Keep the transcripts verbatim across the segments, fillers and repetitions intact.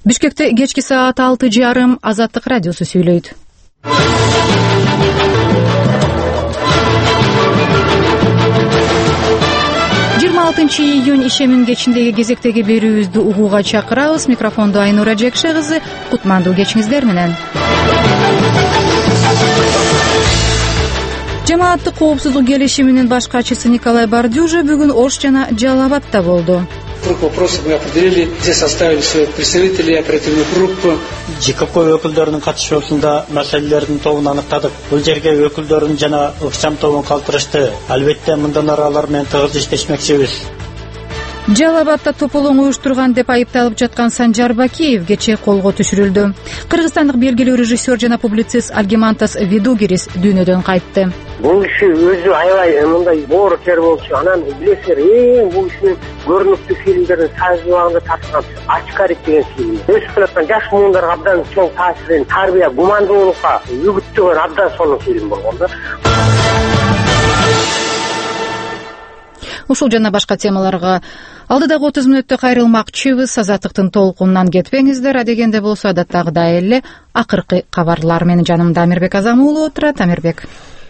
Бишкекте кечки саат алты жарым Азаттык радиосу сүйлөйт. жыйырма алтынчы июнь ишемин кечиндеги кезектеги берүүбүздү угууга чакырабыз. Микрофондо Айнура Жекше кызы. Кутмандуу кечиңиздер менен. Жамааттык коопсуздук келишиминин баш катчысы Николай Бардюжа бүгүн Ош жана Жалал Абадта болду. Круг вопросов мы определили, здесь составили своих представителей оперативной группы. ЖКП өкүлдөрүнүн катышуусунда маселелердин тобун аныктадык. Бул жерге өкүлдөрүн жана ыкчам тобун калтырышты. Албетте мындан ары алар менен тыгыз иштешмекчибиз. Жалал Абадта тополоң уюштурган деп айыпталып жаткан Санжар Бакиев кечээ колго түшүрүлдү. Кыргызстандык белгилүү режиссер жана публицист Альгимантас Видугирис дүйнөдөн кайтты. Бул киши өзү аябай мындай боору тер болчу. Анан билесиңер, эң бул кишинин көрүнүктүү фильмдерин сайжыбагында тарткан Ачкарик деген фильм. Өсүп келаткан жаш муундарга абдан чоң таасирин, тарбия, гумандуулукка үгүттөгөн абдан сонун фильм болгон да. Ушул жана башка темаларга алдыдагы отуз мүнөттө кайрылмакчыбыз. Азаттыктын толкунунан кетпеңиздер. Адегенде болсо адаттагыдай эле акыркы кабарлар менен жанымда Амирбек Азамуулу отурат. Амирбек.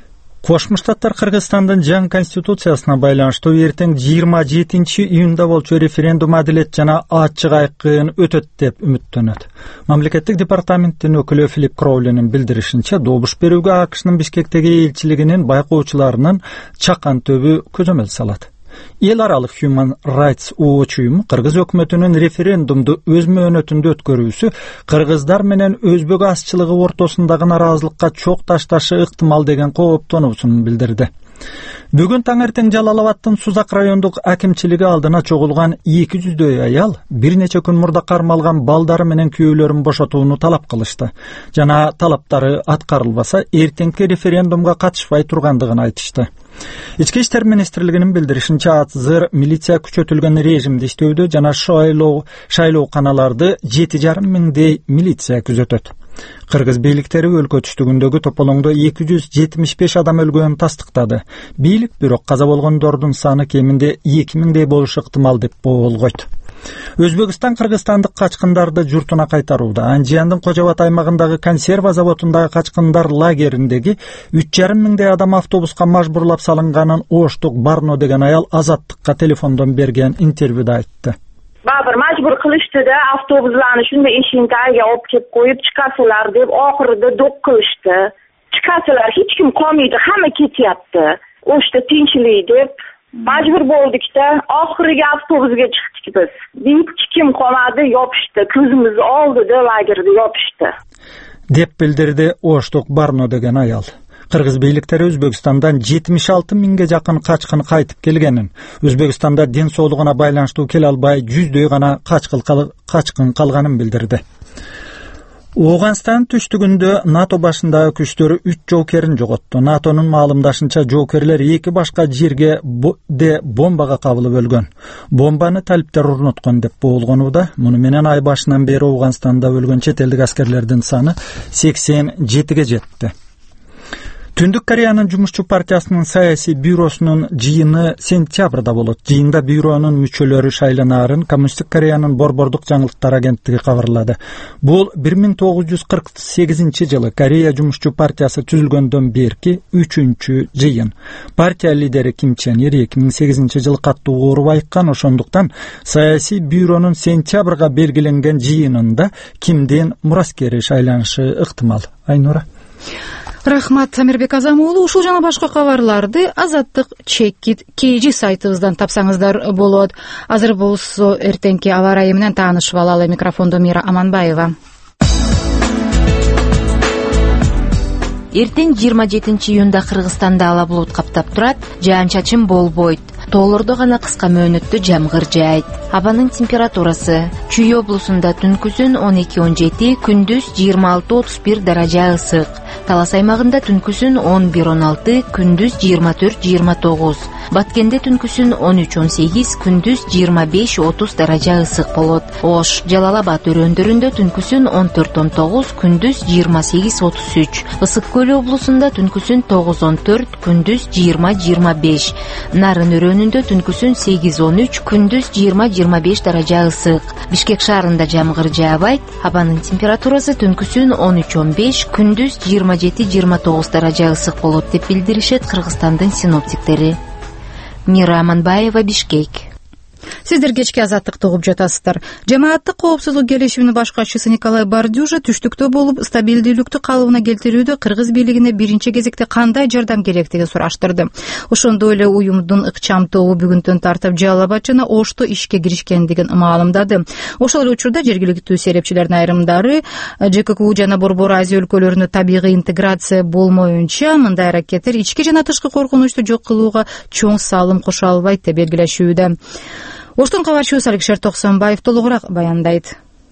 Кошмо Штаттар Кыргызстандын жаңы конституциясына байланыштуу эртең жыйырма жетинчи июнда болчу референдум адилет жана ачык айкын өтөт деп үмүттөнөт. Мамлекеттик департаменттин өкүлү Филипп Кроулинин билдиришинче, добуш берүүгө АКШнын Бишкектеги элчилигинин байкоочуларынын чакан төбү көзөмөл салат. Эл аралык Human Rights Watch уюму кыргыз өкмөтүнүн референдумду өз мөөнөтүндө өткөрүүсү кыргыздар менен өзбек азчылыгы ортосундагы нараазылыкка чок ташташы ыктымал деген кооптонуусун билдирди. Бүгүн таңертең Жалал Абадтын Сузак райондук акимчилиги алдына чогулган эки жүздөй аял бир нече күн мурда кармалган балдары менен күйөөлөрүн бошотууну талап кылышты. Жана талаптары аткарылбаса, эртеңки референдумга катышпай тургандыгын айтышты. Ички иштер министрлигинин билдиришинче, азыр милиция күчөтүлгөн режимде иштөөдө жана шайлоо шайлоо каналарды жети жарым миңдей милиция күзөтөт. Кыргыз бийликтери өлкө түштүгүндөгү тополоңдо эки жүз жетимиш беш адам өлгөнүн тастыктады. Бийлик бирок каза болгондордун саны кеминде эки миңдей болушу ыктымал деп болгойт. Өзбекстан кыргызстандык качкындарды журтуна кайтарууда. Анжияндын Кожо Абад аймагындагы консерва заводундагы качкындар лагериндеги үч жарым миңдей адам автобуска мажбурлап салынганын Оштук Барно деген аял Азаттыкка телефондон берген интервьюда айтты. Бабыр мажбур кылышты да, автобусларны шундай эшигин тагига алып келип коюп чыкасылар деп акырда док кылышты. Чыкасылар, эч ким калмайды, хамма кетияпты. Ошто тинчлей деп мажбур болдук да, акырыга автобусга чыктык биз. Эч ким калмады, ёпышты, көзүмүз алдыда лагерде ёпышты. Деп билдирди Оштук Барно деген аял. Кыргыз бийликтери Өзбекстандан жетимиш алты миңге жакын качкын кайтып келгенин, Өзбекстанда ден соолугуна байланыштуу келе албай жүздөй гана качкын калганын билдирди. Ооганстан түштүгүндө НАТО башындагы күчтөр үч жоокерин жоготту. НАТОнун маалымдашынча, жоокерлер эки башка жерге де бомбага кабылып өлгөн. Бомбаны талиптер орноткон деп болгонууда. Муну менен ай башынан бери Ооганстанда өлгөн чет элдик аскерлердин саны сексен жетиге жетти. Түндүк Кореянын Жумушчу партиясынын саясий бюросунун жыйыны сентябрда болот. Жыйында бюронун мүчөлөрү шайланаарын Коммунисттик Кореянын Борбордук жаңылыктар агенттиги кабарлады. Бул бир миң тогуз жүз кырк сегизинчи жылы Корея Жумушчу партиясы түзүлгөндөн берки үчүнчү жыйын. Партия лидери Ким Чен Ир эки миң сегизинчи жылы катуу ооруп айыккан, ошондуктан саясий бюронун сентябрга белгиленген жыйынында Кимдин мураскери шайланышы ыктымал. Айнура. Рахмат, Амирбек Азамуулу. Ушул жана башка кабарларды Азаттык Чекит кей жи сайтыбыздан тапсаңыздар болот. Азыр болсо эртеңки аба ырайы менен таанышып алалы. Микрофондо Мира Аманбаева. Эртең жыйырма жетинчи июнда Кыргызстанда ала булут каптап турат, жаан-чачын болбойт. Тоолордо гана кыска мөөнөттө жамгыр жаайт. Абанын температурасы Чүй облусунда түнкүсүн он эки он жети, күндүз жыйырма алты отуз бир даража ысык. Талас аймагында түнкүсүн он бир он алты, күндүз жыйырма төрт жыйырма тогуз. Баткенде түнкүсүн он үч он сегиз, күндүз жыйырма беш отуз даража ысык болот. Ош, Жалал Абад өрөөндөрүндө түнкүсүн он төрт он тогуз, күндүз жыйырма сегиз отуз үч. Ысык көл облусунда түнкүсүн тогуз он төрт, күндүз жыйырма жыйырма беш. Нарын өрөөнүндө түнкүсүн сегиз он үч, күндүз жыйырма жыйырма беш даража ысык. Бишкек шаарында жамгыр жаабайт. Абанын температурасы түнкүсүн он үч он беш, күндүз жыйырма жети жыйырма тогуз даража ысык болот деп билдиришет Кыргызстандын синоптиктери. Мира Аманбаева, Бишкек. Сиздер кечки азаттыкты угуп жатасыздар. Жамааттык коопсуздук келишиминин башкарчысы Николай Бардюжа түштүктө болуп стабилдүүлүктү калыбына келтирүүдө кыргыз бийлигине биринчи кезекте кандай жардам керектигин сураштырды. Ошондой эле уюмдун ыкчам тобу бүгүндөн тартып Жалал Абад жана Ошто ишке киришкендигин маалымдады. Ошол эле учурда жергиликтүү серепчилердин айрымдары ЖККУ жана Борбор Азия өлкөлөрүнө табигый интеграция болмоюнча мындай аракеттер ички жана тышкы коркунучту жок кылууга чоң салым кошо албайт деп белгилешүүдө. Оштун кабарчысы Александр Токсонбаев толугураак баяндайт.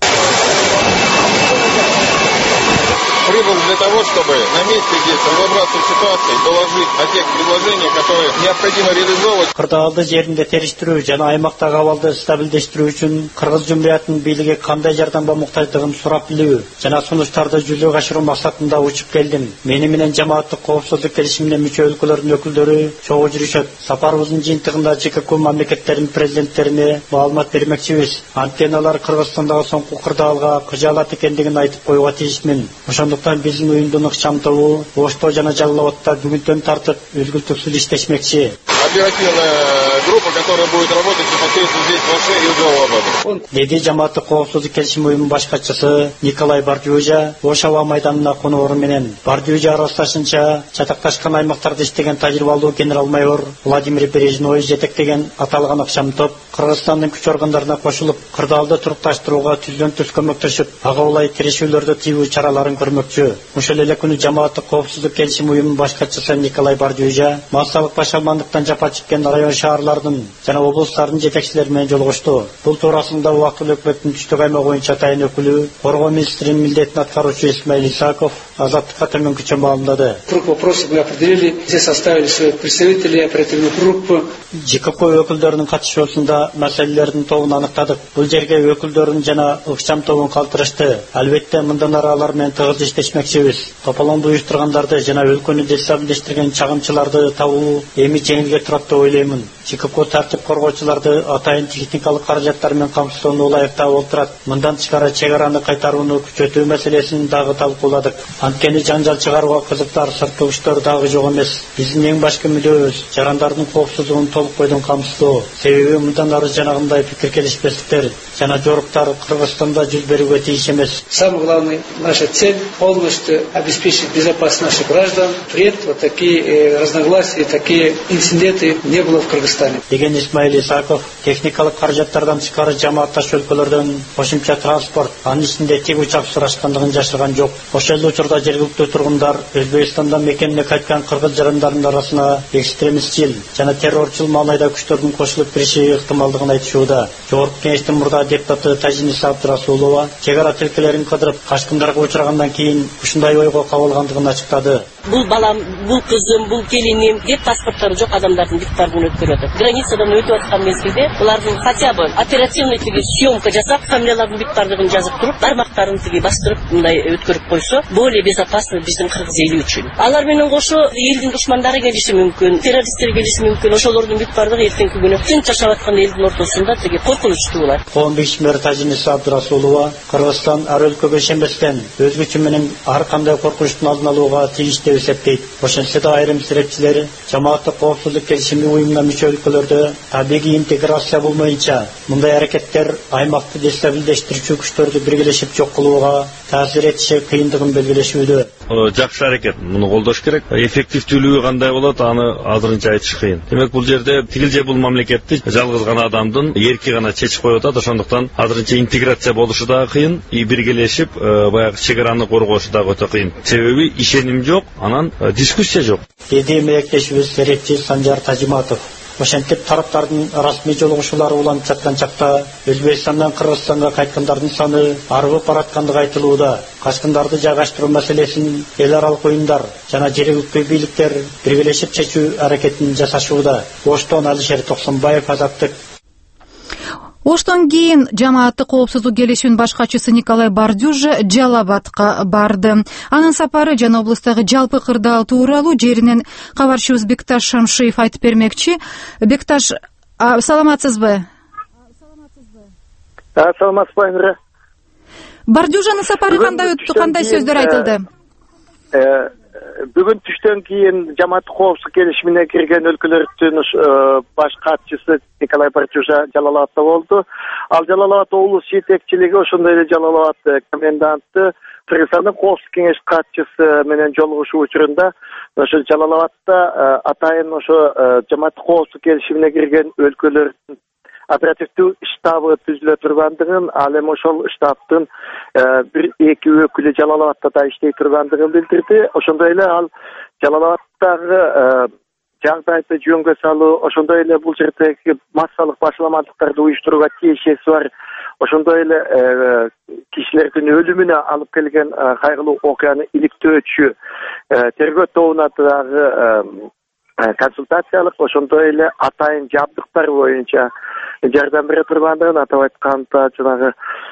Прибыл для того, чтобы на месте здесь разобраться в ситуации, доложить о тех предложениях, которые необходимо реализовывать. Кырдаалды жеринде териштирүү жана аймактагы абалды стабилдештирүү үчүн кыргыз жумуриятынын бийлиги кандай жардамга муктаждыгын сурап билүү жана сунуштарды жүзөгө ашыруу максатында учуп келдим. Мени менен жамааттык коопсуздук келишимине мүчө өлкөлөрдүн өкүлдөрү чогуу жүрүшөт. Сапарыбыздын жыйынтыгында ЖКК мамлекеттеринин президенттерине маалымат бермекчибиз. Анткени алар Кыргызстандагы соңку кырдаалга кыжаалат экендигин айтып коюуга тийишмин. Ошондуктан биздин уюмдун ыкчам тобу Ошто жана Жалал Абадта бүгүндөн тартып үзгүлтүксүз иштешмекчи. Оперативная группа, которая будет работать непосредственно здесь в Оше и в Жалал Абаде. Деди жамааттык коопсуздук келишим уюмунун башкарчысы Николай Бардюжа Ош аба майданына конууру менен. Бардюжа арасташынча чатакташкан аймактарда иштеген тажрыйбалуу генерал-майор Владимир Бережной жетектеген аталган ыкчам топ Кыргызстандын күч органдарына кошулуп, кырдаалды турукташтырууга түздөн түз көмөктөшүп, ага улай тирешүүлөрдү тийүү чараларын көрмөкчү. Ошол эле күнү жамааттык коопсуздук келишим уюмунун башкарчысы Николай Бардюжа массалык башалмандыктан жапа чеккен район шаарлардын жана облустардын жетекчилери менен жолугушту. Бул туурасында убактылуу өкмөттүн түштүк аймак боюнча тайын өкүлү, коргоо министринин милдетин аткаруучу Исмаил Исаков азаттыкка төмөнкүчө маалымдады. Круг вопросов мы определили, здесь составили своих представителей оперативной группы. ЖКК өкүлдөрүнүн катышуусунда маселелердин тобун аныктадык. Бул жерге өкүлдөрүн жана ыкчам тобун калтырышты. Албетте мындан ары алар менен тыгыз иштешмекчибиз. Тополоңду уюштургандарды жана өлкөнү дестабилдештирген чагымчыларды табуу эми жеңилге турат деп ойлоймун. ЖКК тартип коргоочуларды атайын техникалык каражаттар менен камсыздоону ылайыктап отурат. Мындан тышкары чек араны кайтарууну күчөтүү маселесин дагы талкууладык. Анткени жаңжал чыгарууга кызыктар сырткы күчтөр дагы жок эмес. Биздин эң башкы мүдөөбүз жарандардын коопсуздугун толук бойдон камсыздоо. Себеби мындан ары жанагындай пикир келишпестиктер жана жоруктар Кыргызстанда жүз берүүгө тийиш эмес. Самая главная наша цель полностью обеспечить безопасность наших граждан. Вред вот такие разногласия, такие инциденты не было в Кыргызстане. Деген Исмаил Исаков техникалык каражаттардан тышкары жамаатташ өлкөлөрдөн кошумча транспорт, анын ичинде тик учак сурашкандыгын жашырган жок. Ошол эле учурда жергиликтүү тургундар Өзбекстандан мекенине кайткан кыргыз жарандарынын арасына экстремистчил жана террорчул маанайда күчтөрдүн кошулуп кириши ыктымалдыгын айтышууда. Жогорку кеңештин мурда депутаты Тажинис Абдырасулова чек ара тилкелерин кыдырып качкындарга учрагандан кийин ушундай ойго кабылгандыгын ачыктады. Бул балам, бул кызым, бул келиним деп паспорттары жок адамдардын биттарын өткөрүп атат. Границадан өтүп аткан мезгилде булардын хотя бы оперативный тиги съемка жасап, фамилиялардын биттардыгын жазып туруп, бармактарын тиги бастырып, мындай өткөрүп койсо, более безопасно биздин кыргыз эли үчүн. Алар менен кошо элдин душмандары келиши мүмкүн, террористтер келиши мүмкүн. Ошолордун бүт бардыгы эртеңки күнү тынч жашап аткан элдин ортосунда тиги коркунучтуу булат. Коом бешмер Тажинис Абдырасулова Кыргызстан ар өлкөгө ишенбестен өз күчү менен ар кандай коркунучтун алдын алууга тийиш деп эсептейт. Ошентсе да айрым серепчилер жамааттык коопсуздук келишими уюмуна мүчө өлкөлөрдө табигый интеграция болмоюнча мындай аракеттер аймакты дестабилдештирүүчү күчтөрдү биргелешип жок кылууга таасир этиши кыйындыгын белгилешүүдө. Жакшы аракет, муну колдош керек. Эффективдүүлүгү кандай болот, аны азырынча айтыш кыйын. Демек бул жерде тигил же бул мамлекетти жалгыз гана адамдын эрки гана чечип коюп атат. Ошондуктан азырынча интеграция болушу да кыйын, и биргелешип баягы чек араны коргошу да өтө кыйын. Себеби ишеним жок, анан дискуссия жок. Деди мектешибиз серепчи Санжар Тажиматов. Ошентип тараптардын расмий жолугушуулары уланып жаткан чакта Өзбекстандан Кыргызстанга кайткандардын саны арбып бараткандыгы айтылууда. Качкындарды жайгаштыруу маселесин эл аралык оюндар жана жергиликтүү бийликтер биргелешип чечүү аракетин жасашууда. Оштон Алишер Токсонбаев, Азаттык. Оштон кийин жамааттык коопсуздук келишүүнүн баш катчысы Николай Бардюжа Жалал Абадка барды. Анын сапары жана облустагы жалпы кырдаал тууралуу жеринен кабарчыбыз Бекташ Шамшиев айтып бермекчи. Бекташ, саламатсызбы? Саламатсызбы. Бардюжанын сапары кандай өттү, кандай сөздөр айтылды? Бүгүн түштөн кийин жамааттык коопсуздук келишимине кирген өлкөлөрдүн баш катчысы Николай Бардюжа Жалал Абадта болду. Ал Жалал Абад облус жетекчилиги, ошондой эле Жалал Абад коменданты, Кыргызстандын коопсуздук кеңеш катчысы менен жолугушуу учурунда ошо Жалал Абадта атайын ошо жамааттык коопсуздук келишимине кирген өлкөлөрдүн оперативдүү штабы түзүлө тургандыгын, ал эми ошол штабтын бир эки өкүлү Жалал Абадта да иштей тургандыгын билдирди. Ошондой эле ал Жалал Абадтагы жагдайды жөнгө салуу, ошондой эле бул жердеги массалык башаламандыктарды уюштурууга тиешеси бар, ошондой эле кишилердин өлүмүнө алып келген кайгылуу окуяны иликтөөчү тергөө тобуна дагы консультациялык, ошондой эле атайын жабдыктар боюнча жардам бере тургандыгын, атап айтканда жанагы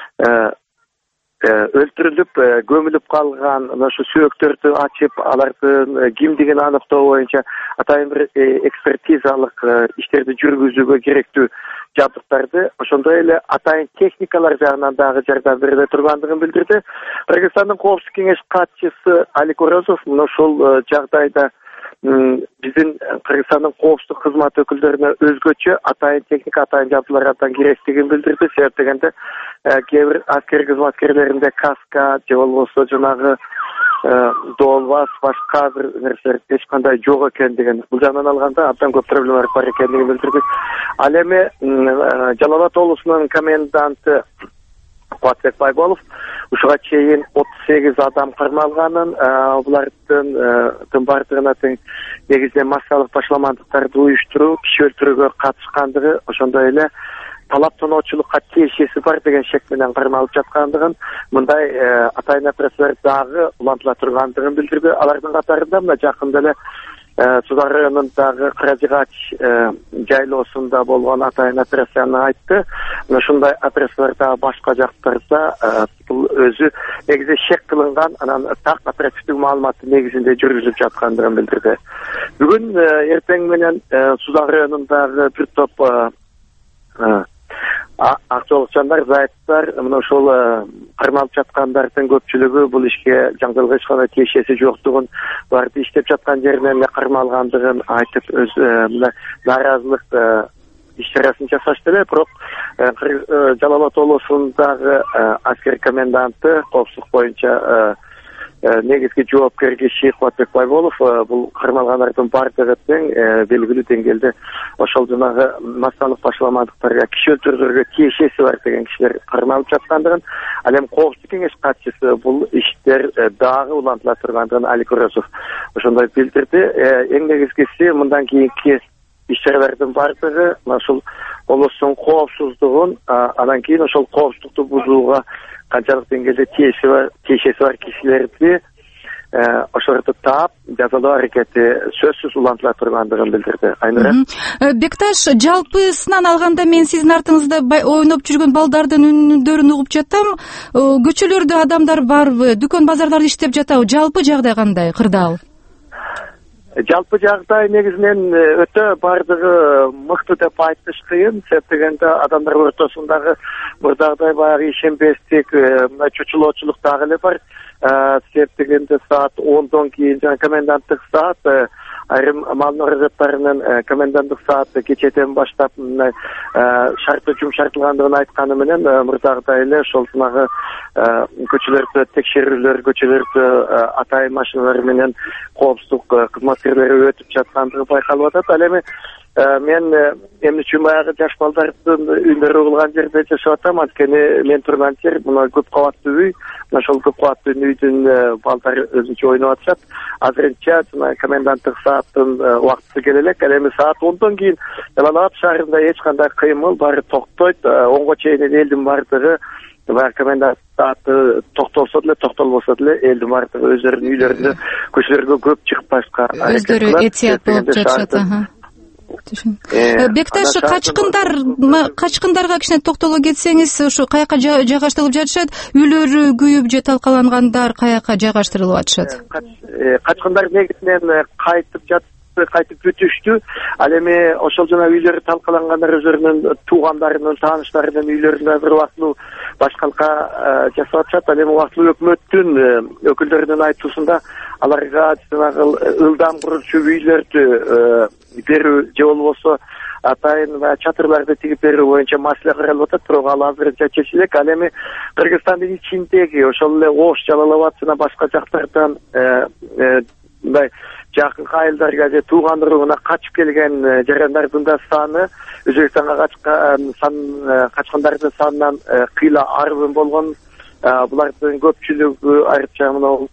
өлтүрүлүп көмүлүп калган ошо сөөктөрдү ачып алардын кимдигин аныктоо боюнча атайын бир экспертизалык иштерди жүргүзүүгө керектүү жабдыктарды, ошондой эле атайын техникалар жагынан дагы жардам бере тургандыгын билдирди. Кыргызстандын коопсуздук кеңеш катчысы Алик Орозов мына ошол жагдайда биздин Кыргызстандын коопсуздук кызмат өкүлдөрүнө өзгөчө атайын техника, атайын жабдуулар абдан керектигин билдирди. Себеп дегенде кээ бир аскер кызматкерлеринде каска же болбосо жанагы доолбас, башка бир нерселер эч кандай жок экен деген. Бул жагынан алганда абдан көп проблемалар бар экенин билдирди. Ал эми Жалал Абад облусунун коменданты Кубатбек Байболов ушуга чейин отуз сегиз адам кармалганын, булардын бардыгына тең негизинен массалык башаламандыктарды уюштуруу, киши өлтүрүүгө катышкандыгы, ошондой эле талап тоноочулукка тиешеси бар деген шек менен кармалып жаткандыгын, мындай атайын операциялар дагы улантыла тургандыгын билдирди. Алардын катарында мына жакында эле Судар районундагы Каражыгач жайлоосунда болгон атайын операцияны айтты. Ушундай операциялар дагы башка жактарда бул өзү негизи шек кылынган, анан так оперативдик маалыматтын негизинде жүргүзүлүп жаткандыгын билдирди. Бүгүн эртең менен Судар районундагы бир топ акчолукчандар, зайыптар, мына ошол кармалып жаткандардын көпчүлүгү бул ишке жаңдылгы эч кандай тиешеси жоктугун, буларды иштеп жаткан жеринен эле кармалгандыгын айтып, өз мына нааразылык иш чарасын жасашты эле. Бирок Жалал Абад облусундагы аскер коменданты коопсуздук боюнча негизги жоопкер киши Кубатбек Байболов бул кармалгандардын бардыгы тең белгилүү деңгээлде ошол жанагы массалык башаламандыктарга, киши өлтүрүүлөргө тиешеси бар деген кишилер кармалып жаткандыгын, ал эми коопсуздук кеңеш катчысы бул иштер дагы улантыла тургандыгын Алик Орозов ошондой билдирди. Эң негизгиси мындан кийинки иш-чаралардын бардыгы ошол облустун коопсуздугун, анан кийин ошол коопсуздукту бузууга канчалык деңгээлде тиешеси бар, тиешеси бар кишилерди ошолорду таап жазалоо аракети сөзсүз улантыла тургандыгын билдирди. Айнура. Бекташ, жалпысынан алганда мен сиздин артыңызда ойноп жүргөн балдардын үнүндөрүн угуп жатам. Көчөлөрдө адамдар барбы? Дүкөн базарларда иштеп жатабы? Жалпы жагдай кандай? Кырдаал? Жалпы жагдай негизинен өтө бардыгы мыкты деп айтыш кыйын. Себеп дегенде адамдар ортосундагы мурдагыдай баягы ишенбестик, чочулоочулук дагы эле бар. Себеп дегенде саат ондон кийин жана коменданттык саат, айрым мал нуразаттарынын коменданттык сааты кечеден баштап шарты жумшартылгандыгын айтканы менен мурдагыдай эле ошол жанагы көчөлөрдө текшерүүлөр, көчөлөрдө атайын машиналар менен коопсуздук кызматкерлери өтүп жаткандыгы байкалып атат. Ал эми мен эмне үчүн баягы жаш балдардын үйлөрү кылган жерде жашап атам, анткени мен турган жер мына көп кабаттуу үй, мына ошол көп кабаттуу үйдүн балдары өзүнчө ойноп атышат. Азырынча жана коменданттык сааттын убакыты келе элек, ал эми саат ондон кийин Жалал Абад шаарында эч кандай кыймыл баары токтойт. онго чейин элдин баардыгы баягы комендант сааты токтолсо деле, токтолбосо деле элдин баардыгы өздөрүнүн үйлөрүндө көчөлөргө көп чыгып башка өздөрү этият болуп жатышат. Бекташ, качкындар качкындарга кичине токтоло кетсеңиз, ушу каяка жайгаштырылып жатышат? Үйлөрү күйүп же талкалангандар каяка жайгаштырылып атышат? Качкындар негизинен кайтып жатып кайтып бүтүштү. Ал эми ошол жана үйлөрү талкалангандар өздөрүнүн туугандарынын, тааныштарынын үйлөрүндө бир убактылуу башкалка жасап атышат. Ал эми убактылуу өкмөттүн өкүлдөрүнүн айтуусунда аларга жанагы ылдам курулчу үйлөрдү берүү же болбосо атайын чатырларды тигип берүү боюнча маселе каралып атат, бирок ал азырынча чечилек. Ал эми Кыргызстандын ичиндеги ошол эле Ош, Жалал Абад жана башка жактардан мындай жакынкы айылдарга же тууган уругуна качып келген жарандардын да саны Өзбекстанга качкан сан качкандардын санынан кыйла арбын болгон. Булардын көпчүлүгү айрыкча мына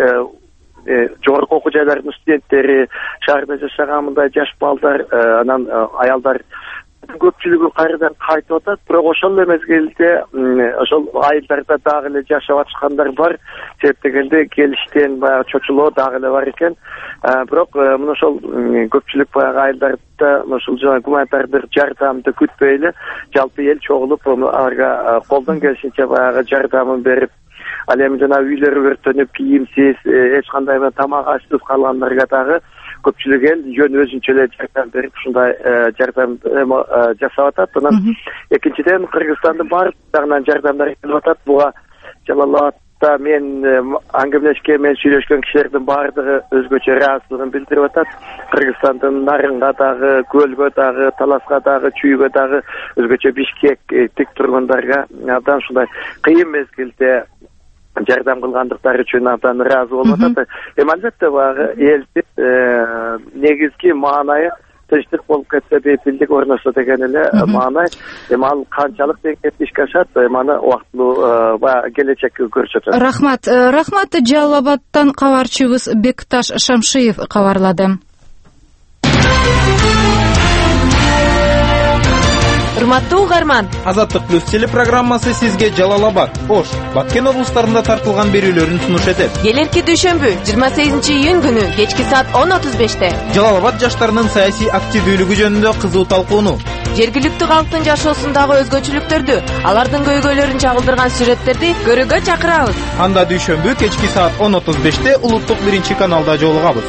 жогорку окуу жайлардын студенттери, шаарда жашаган мындай жаш балдар, анан аялдар көпчүлүгү кайрадан кайтып атат. Бирок ошол эле мезгилде ошол айылдарда дагы эле жашап атышкандар бар. Себеп дегенде келиштен баягы чочулоо дагы эле бар экен. Бирок мына ошол көпчүлүк баягы айылдарда ошол жана гуманитардык жардамды күтпөй эле жалпы эл чогулуп аларга колдон келишинче баягы жардамын берип, ал эми жана үйлөрү өртөнүп, кийимсиз, эч кандай тамак ашсыз калгандарга дагы көпчүлүк эл жөн өзүнчө эле жардам берип, ушундай жардам жасап атат. Анан экинчиден Кыргызстандын баардык жагынан жардамдар келип атат. Буга Жалал Абадда мен аңгемелешкен, мен сүйлөшкөн кишилердин баардыгы өзгөчө ыраазычылыгын билдирип атат. Кыргызстандын Нарынга дагы, Көлгө дагы, Таласка дагы, Чүйгө дагы, өзгөчө Бишкек тургундарга абдан ушундай кыйын мезгилде жардам кылгандыктары үчүн абдан ыраазы болуп атат. Эми албетте баягы элдин негизги маанайы тынчтык болуп кетсе, бейпилдик орношсо деген эле маанай. Эми ал канчалык деңгээлде ишке ашат, эми аны убактылуу баягы келечек көрсөтөт. Рахмат. Рахмат, Жалал Абадтан кабарчыбыз Бекташ Шамшиев кабарлады. Урматтуу угарман, Азаттык плюс телепрограммасы сизге Жалал Абад, Ош, Баткен облустарында тартылган берүүлөрүн сунуш этет. Келерки дүйшөмбү жыйырма сегизинчи июнь күнү кечки саат он отуз беште Жалал Абад жаштарынын саясий активдүүлүгү жөнүндө кызуу талкууну, жергиликтүү калктын жашоосундагы өзгөчөлүктөрдү, алардын көйгөйлөрүн чагылдырган сүрөттөрдү көрүүгө чакырабыз. Анда дүйшөмбү кечки саат он отуз беште улуттук биринчи каналда жолугабыз.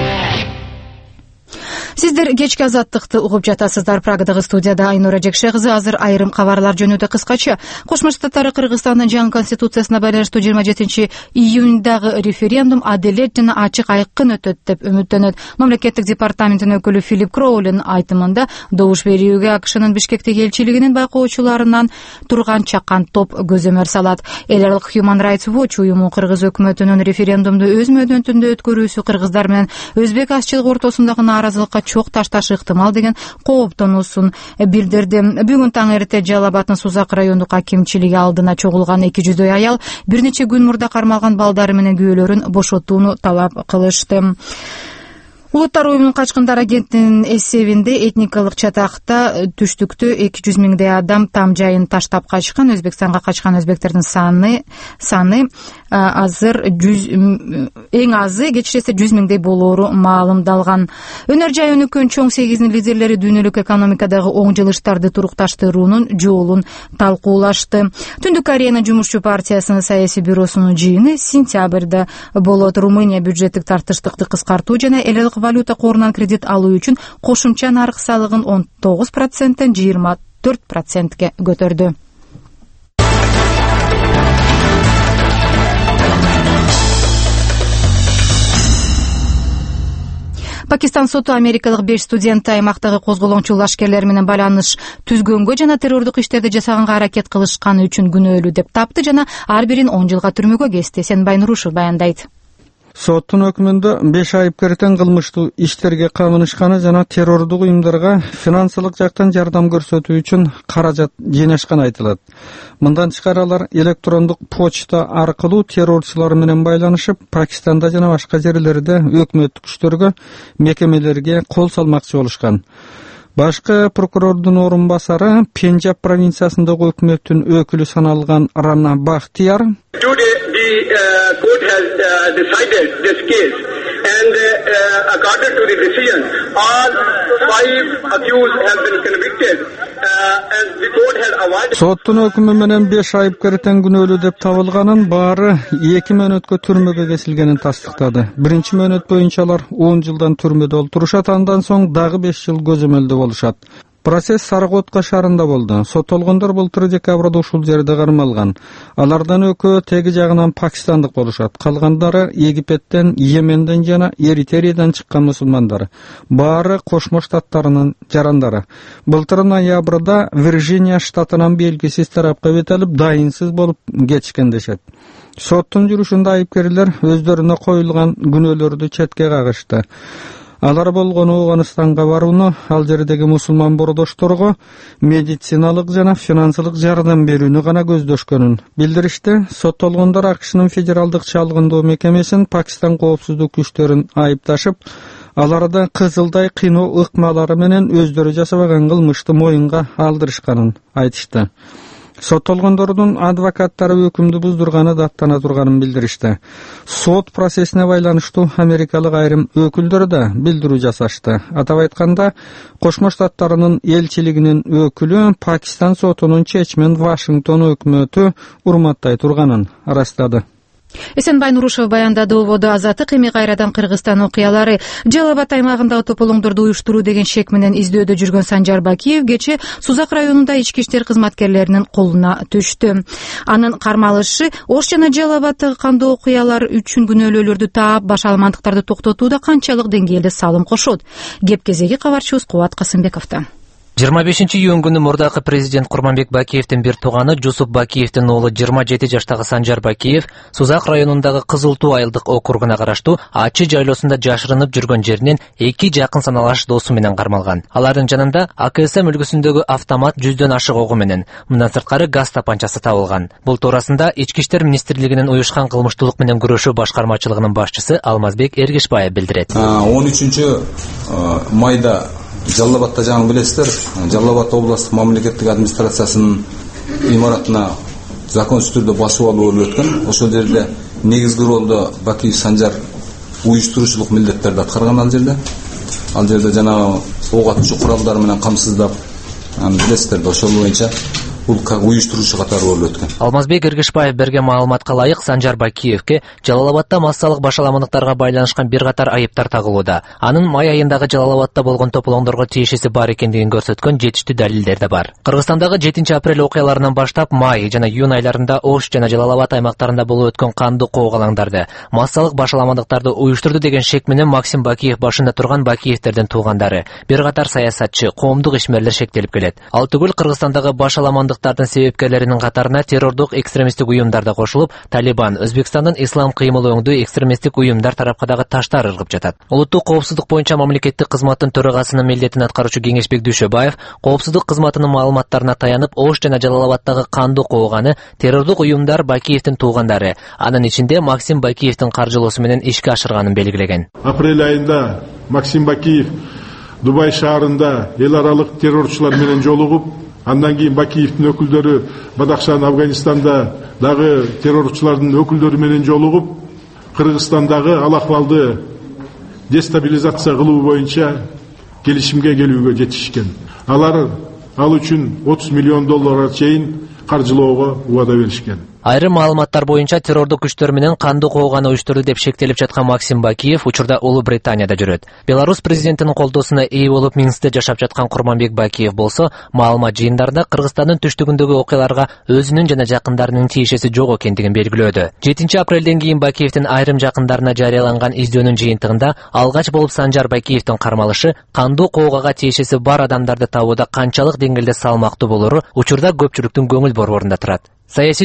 Сиздер кечки Азаттыкты угуп жатасыздар. Прагадагы студияда Айнура Жекше кызы. Азыр айрым кабарлар жөнүндө кыскача. Кошмо Штаттары Кыргызстандын жаңы конституциясына байланыштуу жыйырма жетинчи июньдагы референдум адилет жана ачык айкын өтөт деп үмүттөнөт. Мамлекеттик департаментинин өкүлү Филипп Кроулин айтымында добуш берүүгө АКШнын Бишкектеги элчилигинин байкоочуларынан турган чакан топ көзөмөр салат. Эл аралык Human Rights Watch уюму Кыргыз өкмөтүнүн референдумду өз мөөнөтүндө өткөрүүсү кыргыздар менен өзбек азчылык ортосундагы нааразылыкка чок ташташы ыктымал деген кооптонуусун билдирди. Бүгүн таң эрте Жалал Абадтын Сузак райондук акимчилиги алдына чогулган эки жүздөй аял бир нече күн мурда кармалган балдары менен күйөөлөрүн бошотууну талап кылышты. Улуттар уюмунун качкындар агенттигинин эсебинде этникалык чатакта түштүктө эки жүз миңдей адам там жайын таштап качкан. Өзбекстанга качкан өзбектердин саны саны азыр жүз эң азы кечиресе жүз миңдей болоору маалымдалган. Өнөр жай өнүккөн чоң сегиздин лидерлери дүйнөлүк экономикадагы оң жылыштарды турукташтыруунун жолун талкуулашты. Түндүк Кореянын Жумушчу партиясынын саясий бюросунун жыйыны сентябрда болот. Румыния бюджеттик тартыштыкты кыскартуу жана эл аралык валюта корунан кредит алуу үчүн кошумча нарык салыгын он тогуз проценттен жыйырма төрт процентке көтөрдү. Пакистан соту америкалык беш студентти аймактагы козголоңчу лашкерлер менен байланыш түзгөнгө жана террордук иштерди жасаганга аракет кылышканы үчүн күнөөлүү деп тапты жана ар бирин он жылга түрмөгө кести. Сенбай Нурушев баяндайт. Соттун өкүмүндө беш айыпкерден кылмыштуу иштерге камынышканы жана террордук уюмдарга финансылык жактан жардам көрсөтүү үчүн каражат жыйнашканы айтылат. Мындан тышкары алар электрондук почта аркылуу террорчулар менен байланышып, Пакистанда жана башка жерлерде өкмөттүк күчтөргө, мекемелерге кол салмакчы болушкан. Башкы прокурордун орун басары Пенджаб провинциясындагы өкмөттүн өкүлү саналган Рана Бахтияр The uh, court has uh, decided this case, and uh, according to the decision, all five accused have been convicted, uh, and the court has awarded. Соттун өкүмү менен беш айыпкерден күнөөлүү деп табылганын баары эки мөөнөткө түрмөгө кесилгенин тастыктады. Биринчи мөөнөт боюнча алар он жылдан түрмөдө олтурушат, андан соң дагы беш жыл көзөмөлдө болушат. Процесс Сарготка шаарында болду. Соттолгондор былтыр декабрда ушул жерде кармалган. Алардан экөө теги жагынан пакистандык болушат. Калгандары Египеттен, Йеменден жана Эритриядан чыккан мусулмандар. Баары Кошмо Штаттарынын жарандары. Былтыр ноябрда Вирджиния штатынан белгисиз тарапка бет алып, дайынсыз болуп кетишкен дешет. Соттун жүрүшүндө айыпкерлер өздөрүнө коюлган күнөөлөрдү четке кагышты. Алар болгону Афганистанга барууну, ал жердеги мусулман бордошторго медициналык жана финансылык жардам берүүнү гана көздөшкөнүн билдиришти. Соттолгондор АКШнын федералдык чалгындоо мекемесин Пакистан коопсуздук күчтөрүн айыпташып, аларды кызылдай кыйноо ыкмалары менен өздөрү жасабаган кылмышты моюнга алдырышканын айтышты. Соттолгондордун адвокаттары өкүмдү буздурганы даттана турганын билдиришти. Сот процессине байланыштуу америкалык айрым өкүлдөр да билдирүү жасашты. Атап айтканда, Кошмо Штаттарынын элчилигинин өкүлү Пакистан сотунун чечимин Вашингтон өкмөтү урматтай турганын ырастады. Эсенбай Нурушев баяндады. Ободо Азаттык эми кайрадан Кыргызстан окуялары. Жалал Абад аймагындагы тополоңдорду уюштуруу деген шек менен издөөдө жүргөн Санжар Бакиев кечээ Сузак районунда ички иштер кызматкерлеринин колуна түштү. Анын кармалышы Ош жана Жалал Абадтагы кандуу окуялар үчүн күнөөлүүлөрдү таап, башаламандыктарды токтотууда канчалык деңгээлде салым кошот? Кеп кезеги кабарчыбыз Кубат Касымбековдо. жыйырма бешинчи июнь күнү мурдакы президент Курманбек Бакиевдин бир тууганы Жусуп Бакиевдин уулу жыйырма жети жаштагы Санжар Бакиев Сузак районундагы Кызыл Туу айылдык округуна караштуу Ачы жайлоосунда жашырынып жүргөн жеринен эки жакын саналаш досу менен кармалган. Алардын жанында А К С М үлгүсүндөгү автомат жүздөн ашык огу менен, мындан сырткары газ тапанчасы табылган. Бул туурасында Ички иштер министрлигинин уюшкан кылмыштуулук менен күрөшүү башкармачылыгынын башчысы Алмазбек Эргешбаев билдирет. он үчүнчү майда Жалал Абадта жаңы билесиздер, Жалал Абад областык мамлекеттик администрациясынын имаратына законсуз түрдө басып алуу болуп өткөн. Ошол жерде негизги ролду Бакиев Санжар уюштуруучулук милдеттерди аткарган ал жерде. Ал жерде жана ок атуучу куралдар менен камсыздап, билесиздер, ошол боюнча бул уюштуруучу катары болуп өткөн. Алмазбек Эргешбаев берген маалыматка ылайык Санжар Бакиевке Жалал Абадта массалык башаламандыктарга байланышкан бир катар айыптар тагылууда. Анын май айындагы Жалал Абадта болгон тополоңдорго тиешеси бар экендигин көрсөткөн жетиштүү далилдер да бар. Кыргызстандагы жетинчи апрель окуяларынан баштап май жана июнь айларында Ош жана Жалал Абад аймактарында болуп өткөн кандуу коогалаңдарды, массалык башаламандыктарды уюштурду деген шек менен Максим Бакиев башында турган Бакиевтердин туугандары, бир катар саясатчы, коомдук ишмерлер шектелип келет. Ал түгүл Кыргызстандагы башаламандыктардын себепкерлеринин катарына террордук экстремисттик уюмдар да кошулуп, Талибан, Өзбекстандын ислам кыймылы өңдүү экстремисттик уюмдар тарапка дагы таштар ыргып жатат. Улуттук коопсуздук боюнча мамлекеттик кызматтын төрагасынын милдетин аткаруучу Кеңешбек Дүйшөбаев коопсуздук кызматынын маалыматтарына таянып, Ош жана Жалал Абадтагы кандуу кооганы террордук уюмдар Бакиевдин туугандары, анын ичинде Максим Бакиевдин каржылоосу менен ишке ашырганын белгилеген. Апрель айында Максим Бакиев Дубай шаарында эл аралык террорчулар менен жолугуп, андан кийин Бакиевдин өкүлдөрү Бадакшан, Афганистанда дагы террорчулардын өкүлдөрү менен жолугуп, Кыргызстандагы ал акыбалды дестабилизация кылуу боюнча келишимге келүүгө жетишкен. Алар ал үчүн отуз миллион долларга чейин каржылоого убада беришкен. Айрым маалыматтар боюнча террордук күчтөр менен кандуу кооганы уюштурду деп шектелип жаткан Максим Бакиев учурда Улуу Британияда жүрөт. Беларусь президентинин колдоосуна ээ болуп Минскте жашап жаткан Курманбек Бакиев болсо, маалымат жыйындарында Кыргызстандын түштүгүндөгү окуяларга өзүнүн жана жакындарынын тиешеси жок экендигин белгилөөдө. жетинчи апрелден кийин Бакиевдин айрым жакындарына жарыяланган издөөнүн жыйынтыгында алгач болуп Санжар Бакиевдин кармалышы кандуу коогага тиешеси бар адамдарды табууда канчалык деңгээлде салмактуу болору учурда көпчүлүктүн көңүл борборунда турат. Саясий серепчи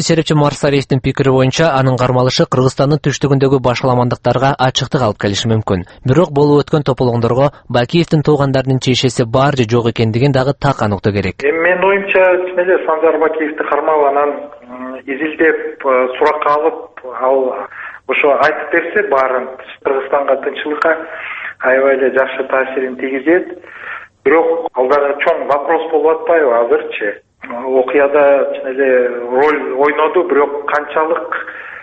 Марсариевдин пикири боюнча, анын кармалышы Кыргызстандын түштүгүндөгү башаламандыктарга ачыктык алып келиши мүмкүн. Бирок болуп өткөн тополоңдорго Бакиевдин туугандарынын тиешеси бар же жок экендигин дагы так аныктоо керек. Менин оюмча, чын эле Санжар Бакиевди кармап, анан изилдеп, суракка алып, ал ошо айтып берсе, баарын Кыргызстанга, тынччылыкка аябай эле жакшы таасирин тийгизет. Бирок ал дагы чоң вопрос болуп атпайбы азырчы? Окуяда чын эле роль ойноду, бирок канчалык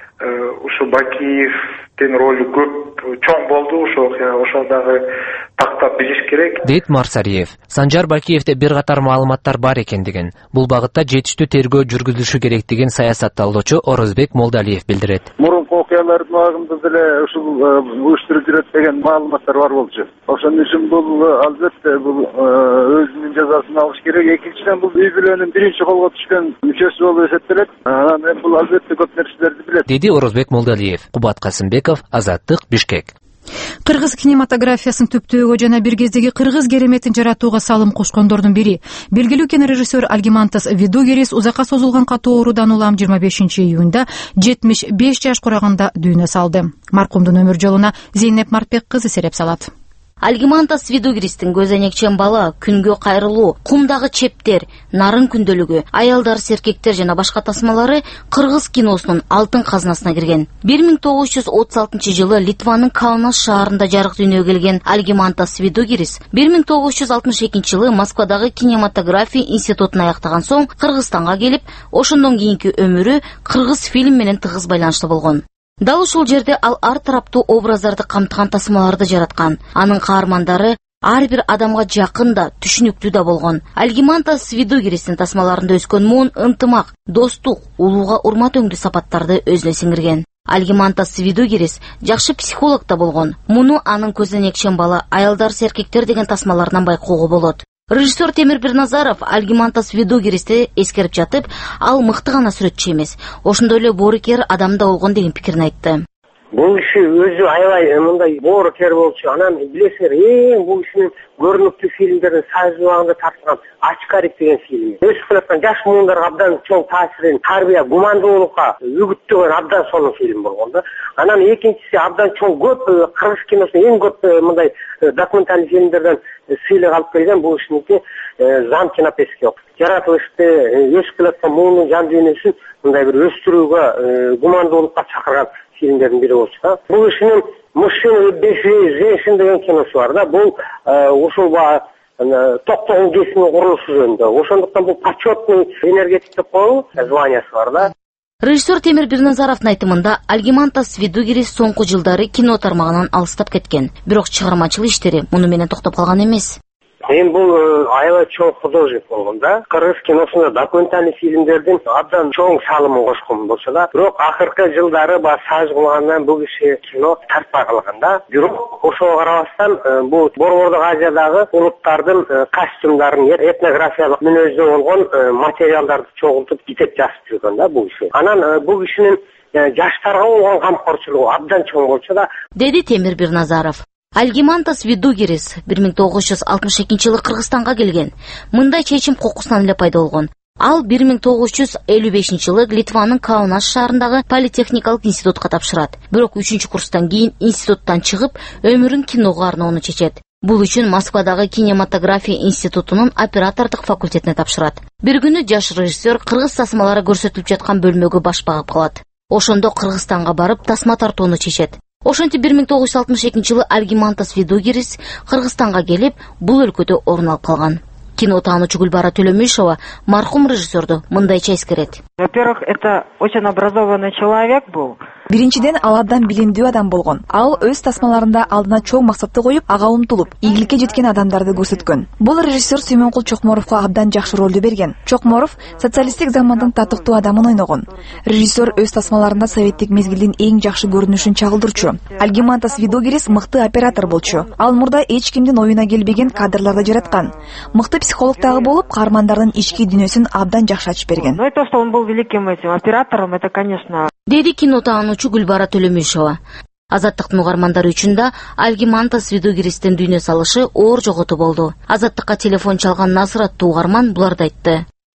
ушу Бакиевдин ролу көп чоң болду, ошо окуя ошол дагы тактап билиш керек. Дейт Марсариев. Санжар Бакиевде бир катар маалыматтар бар экендигин, бул багытта жетиштүү тергөө жүргүзүлүшү керектигин саясатталуучу Орозбек Молдалиев билдирет. Мурунку окуялардын убагында деле ушул уюштуруп жүрөт деген маалыматтар бар болчу. Ошон үчүн бул албетте бул өзүнүн жазасын алыш керек. Экинчиден бул үй бүлөнүн биринчи колго түшкөн мүчөсү болуп эсептелет. Анан бул албетте көп нерселерди билет. Деди Орозбек Молдалиев. Кубат Касымбеков, Азаттык, Бишкек. Кыргыз кинематографиясын түптөөгө жана бир кездеги кыргыз кереметин жаратууга салым кошкондордун бири белгилүү кинорежиссер Альгимантас Видугерис узакка созулган катуу оорудан улам жыйырма бешинчи июнда жетимиш беш жаш кураганда дүйнө салды. Маркумдун өмүр жолуна Зейнеп Мартбек кызы сереп салат. Альгимантас Видугеристин көз энекчен бала, күнгө кайрылуу, кумдагы чептер, нарын күндөлүгү, аялдар, серкектер жана башка тасмалары кыргыз киносунун алтын казынасына кирген. бир миң тогуз жүз отуз алтынчы жылы Литванын Каунас шаарында жарык дүйнөгө келген Альгимантас Видугерис бир миң тогуз жүз алтымыш экинчи жылы Москвадагы кинематография институтун аяктаган соң Кыргызстанга келип, ошондон кийинки өмүрү кыргыз фильм менен тыгыз байланыштуу болгон. Дал ушул жерде ал ар тараптуу образдарды камтыган тасмаларды жараткан. Анын каармандары ар бир адамга жакын да, түшүнүктүү да болгон. Альгимантас Видугеристин тасмаларында өскөн муун ынтымак, достук, улууга урмат өңдүү сапаттарды өзүнө сиңирген. Альгимантас Видугерис жакшы психолог да болгон. Муну анын көзүнөн экшен бала, аялдар, серкектер деген тасмаларынан байкоого болот. Режиссер Темир Бирназаров Альгимантас Видугеристи эскерип жатып, ал мыкты гана сүрөтчү эмес, ошондой эле боорукер адам да болгон деген пикирин айтты. Бул киши өзү аябай мындай боорукер болчу. Анан билесиңер, эң бул кишинин көрүнүктүү фильмдерин сайыз убагында тартылган Ачкарик деген фильм. Өсүп келаткан жаш муундарга абдан чоң таасирин, тарбия, гумандуулукка үгүттөгөн абдан сонун фильм болгон да. Анан экинчиси абдан чоң көп кыргыз киносунун эң көп мындай документалдык фильмдерден сыйлык алып келген бул кишиники Замки на песке. Жаратылышты, өсүп келаткан муунун жан дүйнөсүн мындай бир өстүрүүгө, гумандуулукка чакырган фильмдердин бири болчу да. Бул кишинин «Мужчина и без женщин» деген киносу бар да. Бул ушул токтогун кесимин курулушу жөнүндө. Ошондуктан бул почетный энергетик деп коебу, званиясы бар да. Режиссер Темир Бирназаровдун айтымында Альгимантас Видугерис соңку жылдары кино тармагынан алыстап кеткен. Бирок чыгармачылык иштери муну менен токтоп калган эмес. Эми бул аябай чоң художник болгон да. Кыргыз киносунда документальный фильмдердин абдан чоң салымын кошкон болсо да, бирок акыркы жылдары ба саж кылгандан бул киши кино тартпай калган да. Бирок ошого карабастан бул Борбордук Азиядагы улуттардын костюмдарын, этнографиялык мүнөздө болгон материалдарды чогултуп китеп жазып жүргөн да бул киши. Анан бул кишинин жаштарга болгон камкорчулугу абдан чоң болчу да, деди Темир Бирназаров. Альгимантас Видугерис бир миң тогуз жүз алтымыш экинчи жылы Кыргызстанга келген. Мындай чечим кокусунан эле пайда болгон. Ал бир миң тогуз жүз элүү бешинчи жылы Литванын Каунас шаарындагы политехникалык институтка тапшырат. Бирок үчүнчү курстан кийин институттан чыгып, өмүрүн киного арноону чечет. Бул үчүн Москвадагы кинематография институтунун оператордук факультетине тапшырат. Бир күнү жаш режиссер кыргыз тасмалары көрсөтүлүп жаткан бөлмөгө баш багып калат. Ошондо Кыргызстанга барып тасма тартууну чечет. Ошентип бир миң тогуз жүз алтымыш экинчи жылы Альгимантас Видугерис Кыргызстанга келип, бул өлкөдө орун алып калган. Кино таануучу Гүлбара Төлөмүшова мархум режиссерду мындайча эскерет. Во-первых, это очень образованный человек был. Биринчиден, ал абдан билимдүү адам болгон. Ал өз тасмаларында алдына чоң максатты коюп, ага умтулуп, ийгиликке жеткен адамдарды көрсөткөн. Бул режиссер Сүймөнкул Чокморовго абдан жакшы ролду берген. Чокморов социалисттик замандын татыктуу адамын ойногон. Режиссер өз тасмаларында советтик мезгилдин эң жакшы көрүнүшүн чагылдырчу. Альгимантас Видугерис мыкты оператор болчу. Ал мурда эч кимдин оюна келбеген кадрларды жараткан. Мыкты психолог дагы болуп, каармандардын ички дүйнөсүн абдан жакшы ачып берген. Ну и то, что он был великим этим оператором, это, конечно, деди кино таануучу Гүлбара Төлөмүшова. Азаттыктын угармандары үчүн да Альгимантас Видугеристин дүйнө салышы оор жоготуу болду. Азаттыкка телефон чалган Насыр аттуу угарман буларды айтты.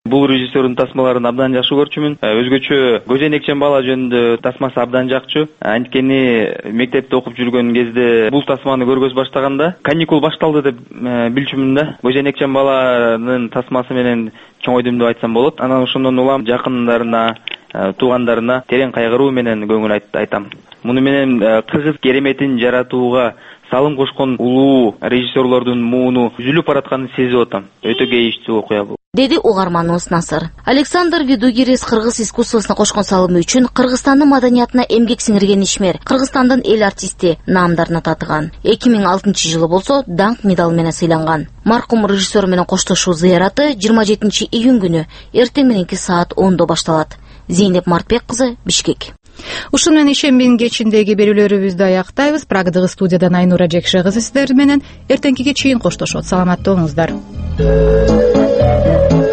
Бул режиссердун тасмаларын абдан жакшы көрчүмүн. Өзгөчө Көзөнекчен бала жөнүндө тасмасы абдан жакчу. Анткени мектепте окуп жүргөн кезде бул тасманы көргөз баштаганда каникул башталды деп билчүмүн да. Көзөнекчен баланын тасмасы менен чоңойдум деп айтсам болот. Анан ошондон улам жакындарына, туугандарына терең кайгыруу менен көңүл айтам. Муну менен кыргыз кереметин жаратууга салым кошкон улуу режиссерлордун мууну үзүлүп баратканын сезип атам. Өтө кейиштүү окуя бул, деди угарманыбыз Насыр. Александр Видугирис кыргыз искусствосуна кошкон салымы үчүн Кыргызстандын маданиятына эмгек сиңирген ишмер, Кыргызстандын эл артисти наамдарына татыган. эки миң алтынчы жылы болсо даңк медалы менен сыйланган. Маркум режиссер менен коштошуу зыяраты жыйырма жетинчи июнь күнү эртең мененки саат ондо башталат. Зейнеп Мартбек кызы, Бишкек. Ушун менен ишембинин кечиндеги берүүлөрүбүздү аяктайбыз. Прагдагы студиядан Айнура Жекше кызы сиздер менен эртеңкиге чейин коштошот. Саламатта болуңуздар.